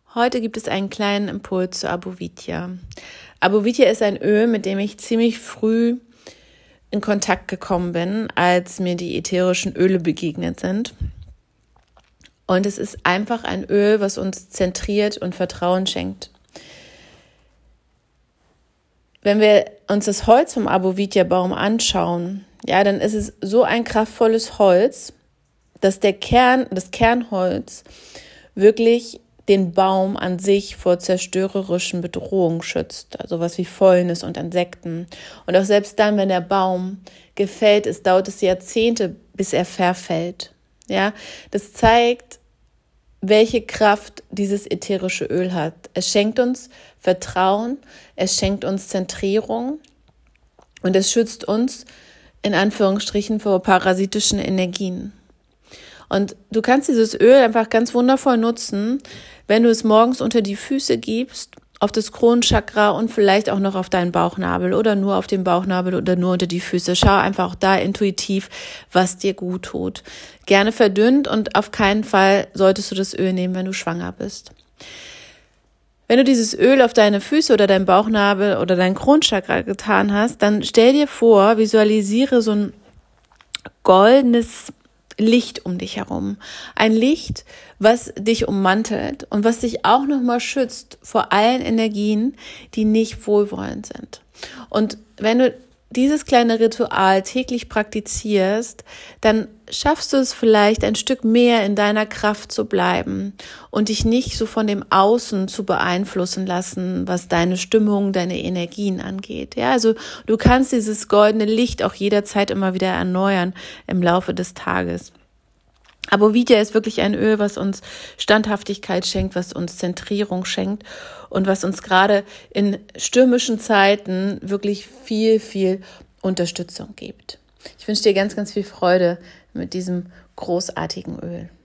Heute gibt es einen kleinen Impuls zu Abu-Vidya. Abu-Vidya ist ein Öl, mit dem ich ziemlich früh in Kontakt gekommen bin, als mir die ätherischen Öle begegnet sind. Und es ist einfach ein Öl, was uns zentriert und Vertrauen schenkt. Wenn wir uns das Holz vom Abu-Vidya-Baum anschauen, dann ist es so ein kraftvolles Holz, dass das Kernholz wirklich den Baum an sich vor zerstörerischen Bedrohungen schützt, also was wie Fäulnis und Insekten. Und auch selbst dann, wenn der Baum gefällt ist, dauert es Jahrzehnte, bis er verfällt. Ja, das zeigt, welche Kraft dieses ätherische Öl hat. Es schenkt uns Vertrauen, es schenkt uns Zentrierung und es schützt uns in Anführungsstrichen vor parasitischen Energien. Und du kannst dieses Öl einfach ganz wundervoll nutzen, wenn du es morgens unter die Füße gibst, auf das Kronenchakra und vielleicht auch noch auf deinen Bauchnabel oder nur auf den Bauchnabel oder nur unter die Füße. Schau einfach auch da intuitiv, was dir gut tut. Gerne verdünnt und auf keinen Fall solltest du das Öl nehmen, wenn du schwanger bist. Wenn du dieses Öl auf deine Füße oder deinen Bauchnabel oder dein Kronenchakra getan hast, dann stell dir vor, visualisiere so ein goldenes Licht um dich herum. Ein Licht, was dich ummantelt und was dich auch nochmal schützt vor allen Energien, die nicht wohlwollend sind. Und wenn du dieses kleine Ritual täglich praktizierst, dann schaffst du es vielleicht ein Stück mehr in deiner Kraft zu bleiben und dich nicht so von dem Außen zu beeinflussen lassen, was deine Stimmung, deine Energien angeht. Ja, also du kannst dieses goldene Licht auch jederzeit immer wieder erneuern im Laufe des Tages. Abu-Vidya ist wirklich ein Öl, was uns Standhaftigkeit schenkt, was uns Zentrierung schenkt und was uns gerade in stürmischen Zeiten wirklich viel, viel Unterstützung gibt. Ich wünsche dir ganz, ganz viel Freude mit diesem großartigen Öl.